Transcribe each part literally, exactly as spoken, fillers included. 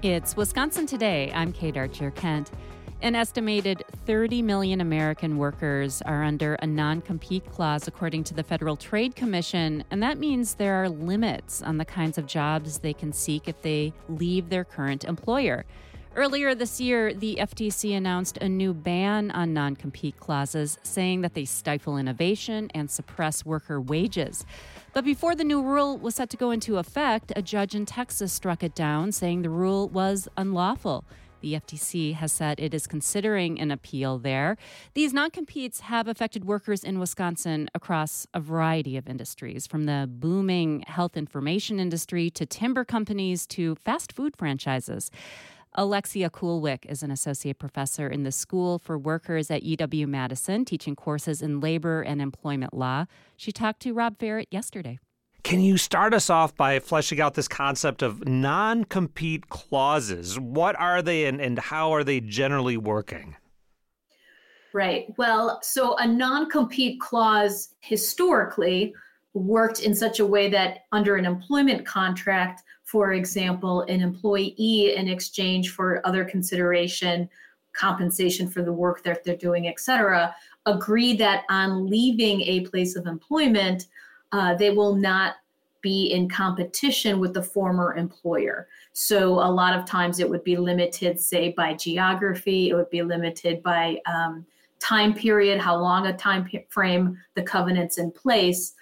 It's Wisconsin Today. I'm Kate Archer-Kent. An estimated thirty million American workers are under a non-compete clause, according to the Federal Trade Commission, and that means there are limits on the kinds of jobs they can seek if they leave their current employer. Earlier this year, the F T C announced a new ban on non-compete clauses, saying that they stifle innovation and suppress worker wages. But before the new rule was set to go into effect, a judge in Texas struck it down, saying the rule was unlawful. The F T C has said it is considering an appeal there. These non-competes have affected workers in Wisconsin across a variety of industries, from the booming health information industry to timber companies to fast food franchises. Alexia Kulwick is an associate professor in the School for Workers at U W-Madison, teaching courses in labor and employment law. She talked to Rob Ferret yesterday. Can you start us off by fleshing out this concept of non-compete clauses? What are they and, and how are they generally working? Right. Well, so a non-compete clause historically worked in such a way that under an employment contract, for example, an employee in exchange for other consideration, compensation for the work that they're doing, et cetera, agree that on leaving a place of employment, uh, they will not be in competition with the former employer. So a lot of times it would be limited, say, by geography. It would be limited by um, time period, how long a time frame the covenant's in place.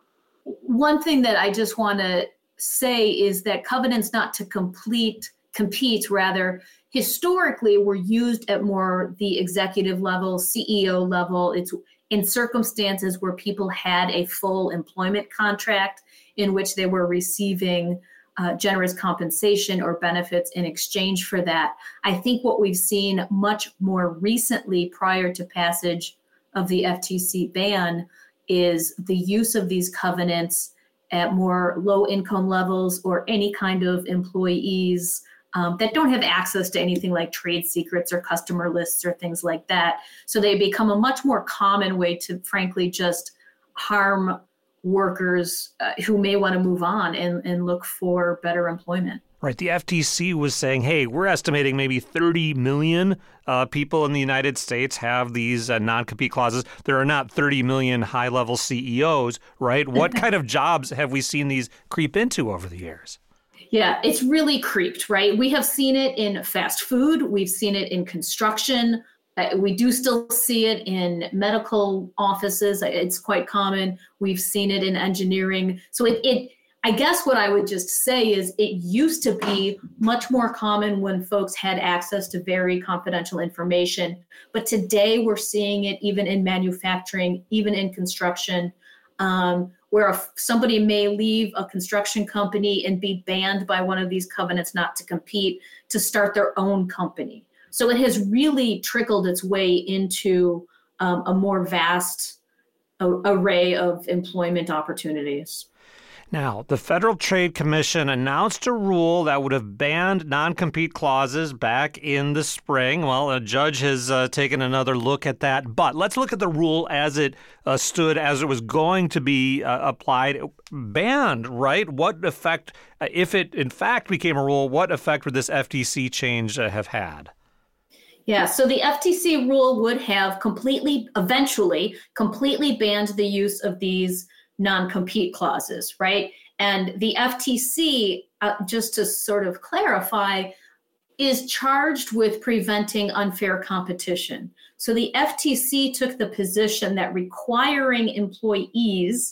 One thing that I just want to say is that covenants not to complete compete, rather, historically were used at more the executive level, C E O level. It's in circumstances where people had a full employment contract in which they were receiving uh, generous compensation or benefits in exchange for that. I think what we've seen much more recently prior to passage of the F T C ban is the use of these covenants at more low income levels or any kind of employees um, that don't have access to anything like trade secrets or customer lists or things like that. So they become a much more common way to, frankly, just harm workers uh, who may want to move on and, and look for better employment. Right. The F T C was saying, hey, we're estimating maybe thirty million uh, people in the United States have these uh, non-compete clauses. There are not thirty million high-level C E Os, right? What kind of jobs have we seen these creep into over the years? Yeah, it's really creeped, right? We have seen it in fast food. We've seen it in construction. Uh, we do still see it in medical offices. It's quite common. We've seen it in engineering. So it, it I guess what I would just say is it used to be much more common when folks had access to very confidential information. But today we're seeing it even in manufacturing, even in construction, um, where if somebody may leave a construction company and be banned by one of these covenants not to compete to start their own company. So it has really trickled its way into um, a more vast a- array of employment opportunities. Now, the Federal Trade Commission announced a rule that would have banned non-compete clauses back in the spring. Well, a judge has uh, taken another look at that. But let's look at the rule as it uh, stood, as it was going to be uh, applied. Banned, right? What effect, uh, if it in fact became a rule, what effect would this F T C change uh, have had? Yeah, so the F T C rule would have completely, eventually, completely banned the use of these non-compete clauses, right? And the F T C, uh, just to sort of clarify, is charged with preventing unfair competition. So the F T C took the position that requiring employees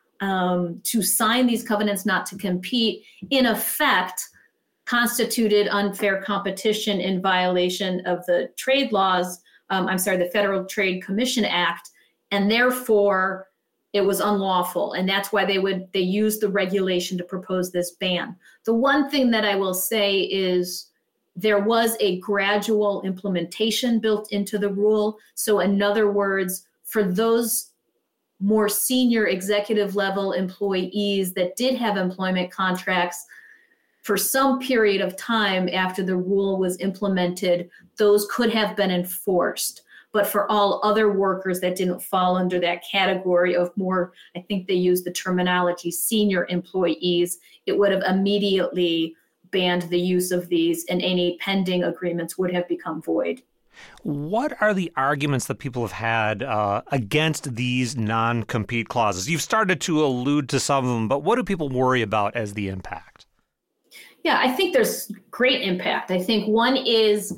um, to sign these covenants not to compete, in effect, constituted unfair competition in violation of the trade laws, um, I'm sorry, the Federal Trade Commission Act, and therefore it was unlawful. And that's why they would they used the regulation to propose this ban. The one thing that I will say is there was a gradual implementation built into the rule. So in other words, for those more senior executive level employees that did have employment contracts, for some period of time after the rule was implemented, those could have been enforced. But for all other workers that didn't fall under that category of more, I think they used the terminology, senior employees, it would have immediately banned the use of these, and any pending agreements would have become void. What are the arguments that people have had uh, against these non-compete clauses? You've started to allude to some of them, but what do people worry about as the impact? Yeah, I think there's great impact. I think one is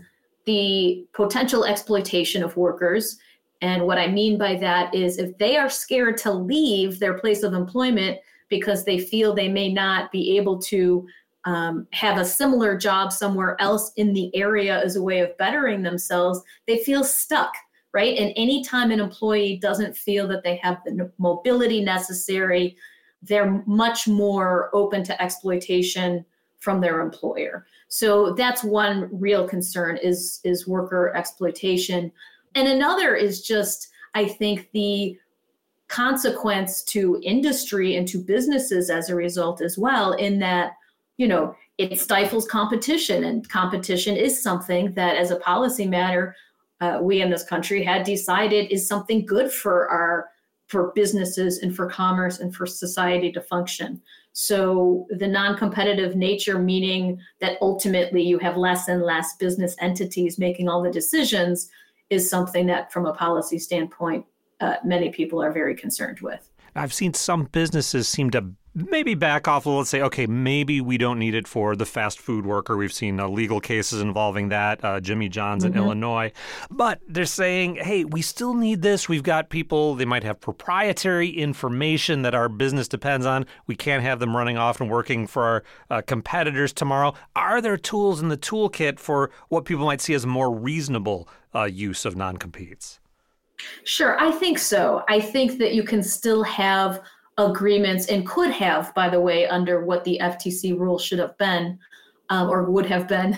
the potential exploitation of workers. And what I mean by that is if they are scared to leave their place of employment because they feel they may not be able to um, have a similar job somewhere else in the area as a way of bettering themselves, they feel stuck, right? And anytime an employee doesn't feel that they have the mobility necessary, they're much more open to exploitation from their employer. So that's one real concern is, is worker exploitation. And another is just, I think, the consequence to industry and to businesses as a result as well, in that, you know, it stifles competition, and competition is something that as a policy matter, uh, we in this country had decided is something good for our, for businesses and for commerce and for society to function. So the non-competitive nature, meaning that ultimately you have less and less business entities making all the decisions, is something that from a policy standpoint, uh, many people are very concerned with. I've seen some businesses seem to maybe back off a little and say, okay, maybe we don't need it for the fast food worker. We've seen uh, legal cases involving that, uh, Jimmy John's in mm-hmm. Illinois. But they're saying, hey, we still need this. We've got people, they might have proprietary information that our business depends on. We can't have them running off and working for our uh, competitors tomorrow. Are there tools in the toolkit for what people might see as a more reasonable uh, use of non-competes? Sure, I think so. I think that you can still have agreements, and could have, by the way, under what the F T C rule should have been, um, or would have been.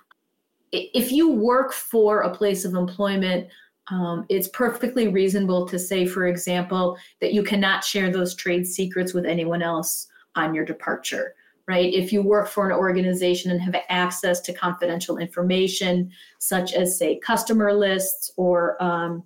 If you work for a place of employment, um, it's perfectly reasonable to say, for example, that you cannot share those trade secrets with anyone else on your departure, right? If you work for an organization and have access to confidential information, such as, say, customer lists or um,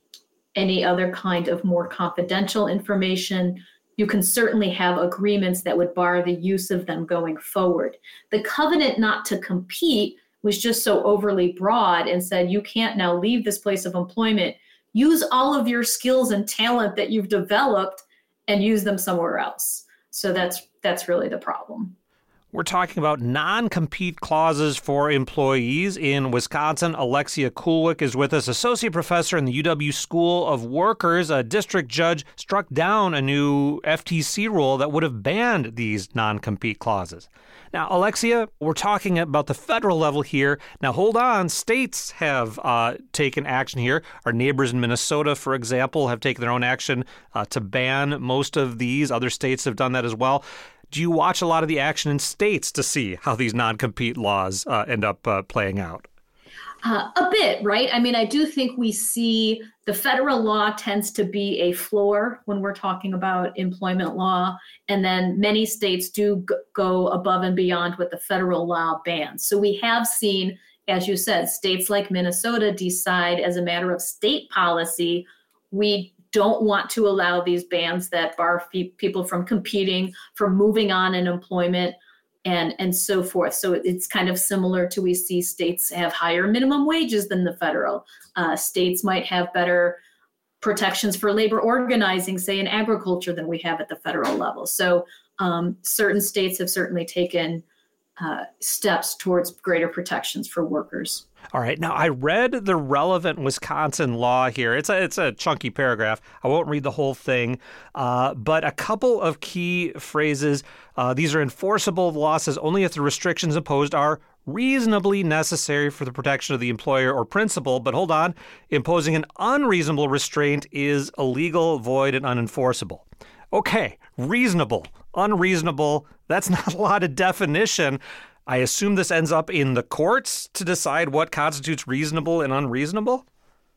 any other kind of more confidential information, you can certainly have agreements that would bar the use of them going forward. The covenant not to compete was just so overly broad and said, you can't now leave this place of employment, use all of your skills and talent that you've developed and use them somewhere else. So that's that's really the problem. We're talking about non-compete clauses for employees in Wisconsin. Alexia Kulwyk is with us, associate professor in the U W School of Workers. A district judge struck down a new F T C rule that would have banned these non-compete clauses. Now, Alexia, we're talking about the federal level here. Now, hold on. States have uh, taken action here. Our neighbors in Minnesota, for example, have taken their own action uh, to ban most of these. Other states have done that as well. Do you watch a lot of the action in states to see how these non-compete laws uh, end up uh, playing out? Uh, a bit, right? I mean, I do think we see the federal law tends to be a floor when we're talking about employment law. And then many states do g- go above and beyond what the federal law bans. So we have seen, as you said, states like Minnesota decide as a matter of state policy, we don't want to allow these bans that bar f- people from competing, from moving on in employment, and, and so forth. So it's kind of similar to we see states have higher minimum wages than the federal. Uh, states might have better protections for labor organizing, say in agriculture, than we have at the federal level. So um, certain states have certainly taken uh, steps towards greater protections for workers. All right. Now, I read the relevant Wisconsin law here. It's a it's a chunky paragraph. I won't read the whole thing, uh, but a couple of key phrases. Uh, these are enforceable. The law says only if the restrictions imposed are reasonably necessary for the protection of the employer or principal. But hold on. Imposing an unreasonable restraint is illegal, void, and unenforceable. Okay. Reasonable, unreasonable. That's not a lot of definition. I assume this ends up in the courts to decide what constitutes reasonable and unreasonable?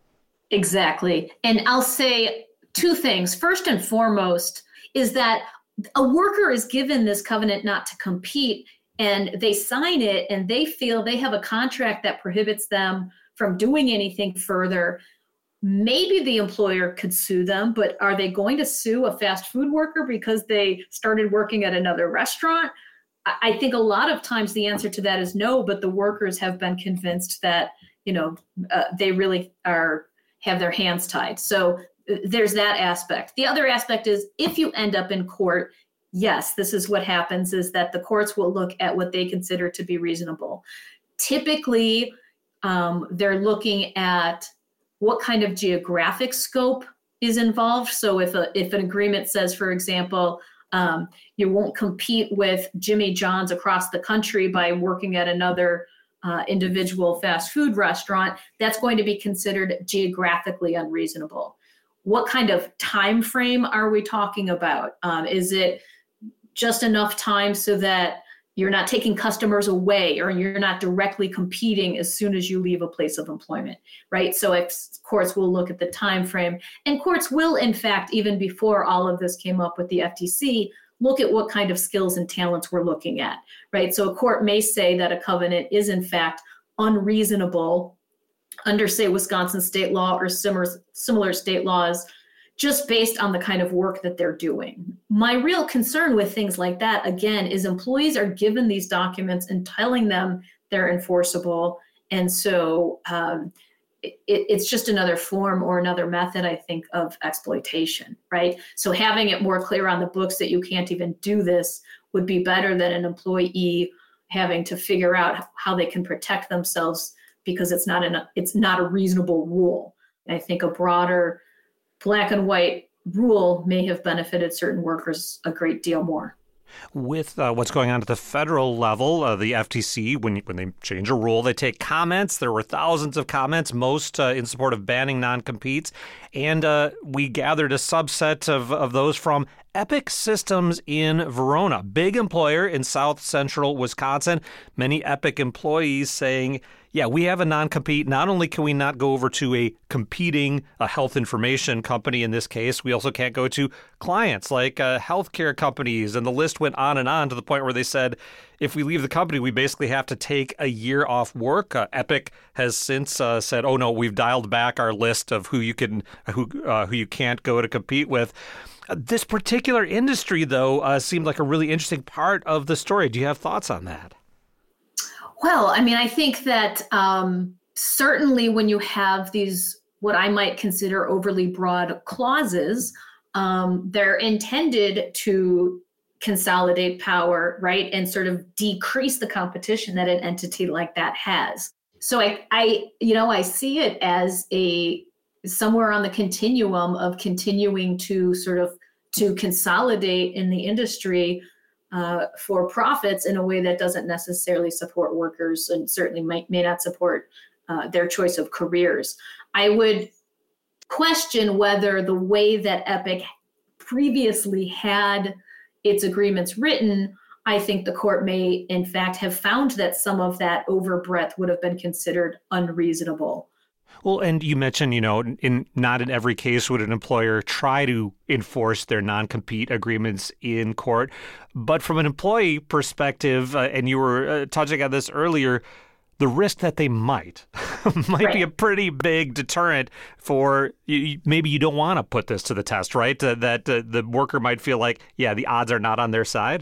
Exactly. And I'll say two things. First and foremost is that a worker is given this covenant not to compete, and they sign it and they feel they have a contract that prohibits them from doing anything further. Maybe the employer could sue them, but are they going to sue a fast food worker because they started working at another restaurant? I think a lot of times the answer to that is no, but the workers have been convinced that, you know, uh, they really are have their hands tied. So uh, there's that aspect. The other aspect is if you end up in court, yes, this is what happens is that the courts will look at what they consider to be reasonable. Typically, um, they're looking at what kind of geographic scope is involved. So if a, if an agreement says, for example, um, you won't compete with Jimmy John's across the country by working at another uh, individual fast food restaurant, that's going to be considered geographically unreasonable. What kind of time frame are we talking about? Um, is it just enough time so that you're not taking customers away or you're not directly competing as soon as you leave a place of employment, right? So if courts will look at the time frame, and courts will, in fact, even before all of this came up with the F T C, look at what kind of skills and talents we're looking at, right? So a court may say that a covenant is, in fact, unreasonable under, say, Wisconsin state law or similar, similar state laws, just based on the kind of work that they're doing. My real concern with things like that, again, is employees are given these documents and telling them they're enforceable. And so um, it, it's just another form or another method, I think, of exploitation, right? So having it more clear on the books that you can't even do this would be better than an employee having to figure out how they can protect themselves because it's not, an, it's not a reasonable rule. And I think a broader black and white rule may have benefited certain workers a great deal more. With uh, what's going on at the federal level, uh, the F T C, when when they change a rule, they take comments. There were thousands of comments, most uh, in support of banning non-competes. And uh, we gathered a subset of, of those from Epic Systems in Verona, big employer in south central Wisconsin. Many Epic employees saying, yeah, we have a non-compete. Not only can we not go over to a competing a health information company in this case, we also can't go to clients like uh, healthcare companies. And the list went on and on to the point where they said, if we leave the company, we basically have to take a year off work. Uh, Epic has since uh, said, oh, no, we've dialed back our list of who you can, who uh, who you can't go to compete with. Uh, this particular industry, though, uh, seemed like a really interesting part of the story. Do you have thoughts on that? Well, I mean, I think that um, certainly when you have these, what I might consider overly broad clauses, um, they're intended to consolidate power, right? And sort of decrease the competition that an entity like that has. So I, I, you know, I see it as a somewhere on the continuum of continuing to sort of to consolidate in the industry uh, for profits in a way that doesn't necessarily support workers and certainly might, may not support uh, their choice of careers. I would question whether the way that Epic previously had its agreements written, I think the court may in fact have found that some of that overbreadth would have been considered unreasonable. Well, and you mentioned, you know, in not in every case would an employer try to enforce their non-compete agreements in court. But from an employee perspective, uh, and you were uh, touching on this earlier, the risk that they might might right. be a pretty big deterrent for you. Maybe you don't want to put this to the test, right? Uh, that uh, the worker might feel like, yeah, the odds are not on their side.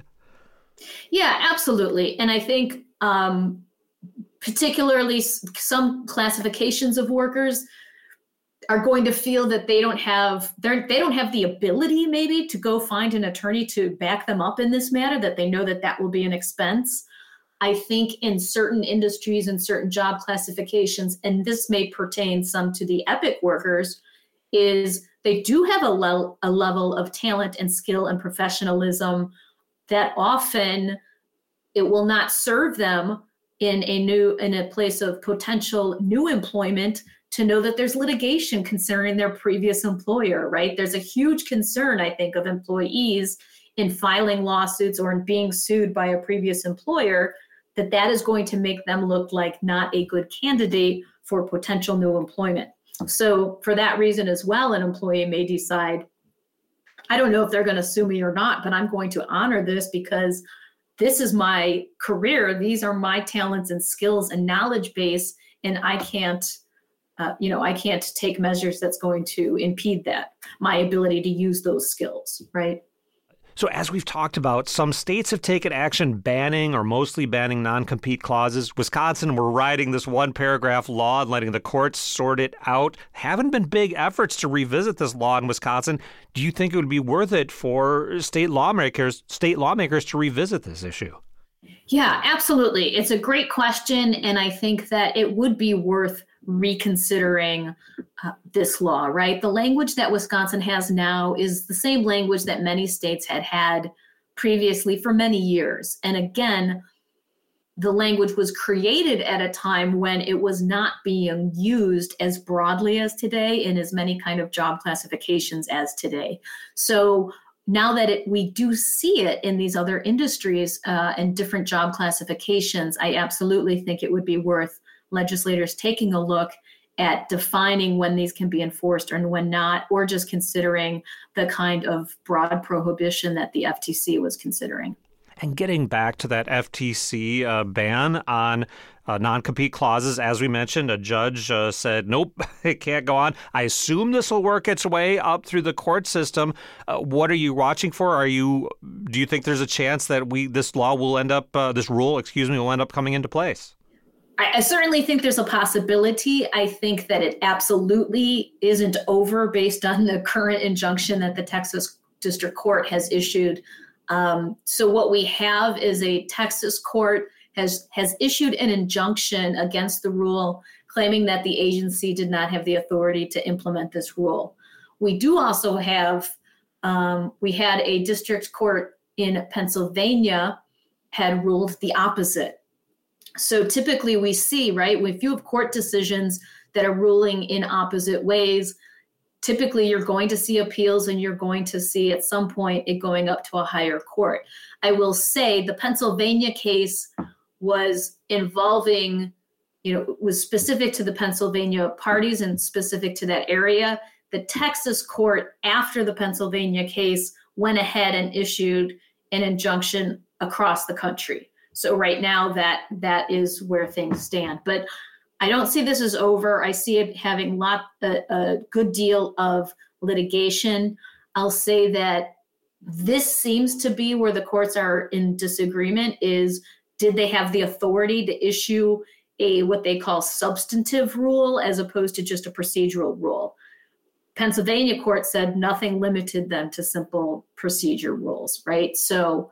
Yeah, absolutely. And I think um, particularly some classifications of workers are going to feel that they don't have they're, they don't have the ability maybe to go find an attorney to back them up in this matter, that they know that that will be an expense. I think in certain industries and certain job classifications, and this may pertain some to the Epic workers, is they do have a, le- a level of talent and skill and professionalism that often it will not serve them in a new in a place of potential new employment to know that there's litigation concerning their previous employer, right? There's a huge concern, I think, of employees in filing lawsuits or in being sued by a previous employer, that that is going to make them look like not a good candidate for potential new employment. So for that reason as well, an employee may decide, I don't know if they're going to sue me or not, but I'm going to honor this because this is my career. These are my talents and skills and knowledge base, and I can't, uh, you know, I can't take measures that's going to impede that, my ability to use those skills, right? So as we've talked about, some states have taken action banning or mostly banning non-compete clauses. Wisconsin, we're writing this one paragraph law and letting the courts sort it out. Haven't been big efforts to revisit this law in Wisconsin. Do you think it would be worth it for state lawmakers, state lawmakers to revisit this issue? Yeah, absolutely. It's a great question. And I think that it would be worth reconsidering uh, this law, right? The language that Wisconsin has now is the same language that many states had had previously for many years. And again, the language was created at a time when it was not being used as broadly as today in as many kind of job classifications as today. So now that it, we do see it in these other industries uh, and different job classifications, I absolutely think it would be worth legislators taking a look at defining when these can be enforced and when not, or just considering the kind of broad prohibition that the F T C was considering. And getting back to that F T C uh, ban on uh, non-compete clauses, as we mentioned, a judge uh, said, nope, it can't go on. I assume this will work its way up through the court system. Uh, what are you watching for? Are you, do you think there's a chance that we this law will end up, uh, this rule, excuse me, will end up coming into place? I certainly think there's a possibility. I think that it absolutely isn't over based on the current injunction that the Texas District Court has issued. Um, so what we have is a Texas court has, has issued an injunction against the rule, claiming that the agency did not have the authority to implement this rule. We do also have, um, we had a district court in Pennsylvania had ruled the opposite. So typically we see, right, if you have court decisions that are ruling in opposite ways, typically you're going to see appeals and you're going to see at some point it going up to a higher court. I will say the Pennsylvania case was involving, you know, was specific to the Pennsylvania parties and specific to that area. The Texas court, after the Pennsylvania case, went ahead and issued an injunction across the country. So right now that that is where things stand. But I don't see this as over. I see it having lot a, a good deal of litigation. I'll say that this seems to be where the courts are in disagreement is, did they have the authority to issue a what they call substantive rule as opposed to just a procedural rule? Pennsylvania court said nothing limited them to simple procedure rules, right? So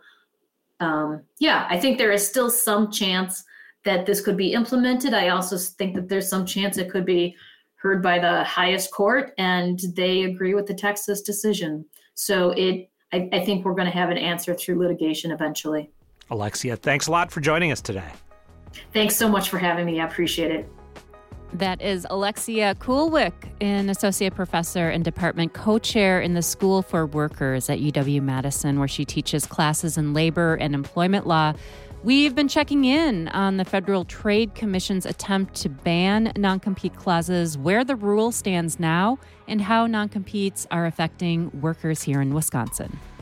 Um, yeah, I think there is still some chance that this could be implemented. I also think that there's some chance it could be heard by the highest court and they agree with the Texas decision. So it, I, I think we're going to have an answer through litigation eventually. Alexia, thanks a lot for joining us today. Thanks so much for having me. I appreciate it. That is Alexia Kulwyk, an associate professor and department co-chair in the School for Workers at U W-Madison, where she teaches classes in labor and employment law. We've been checking in on the Federal Trade Commission's attempt to ban non-compete clauses, where the rule stands now, and how non-competes are affecting workers here in Wisconsin.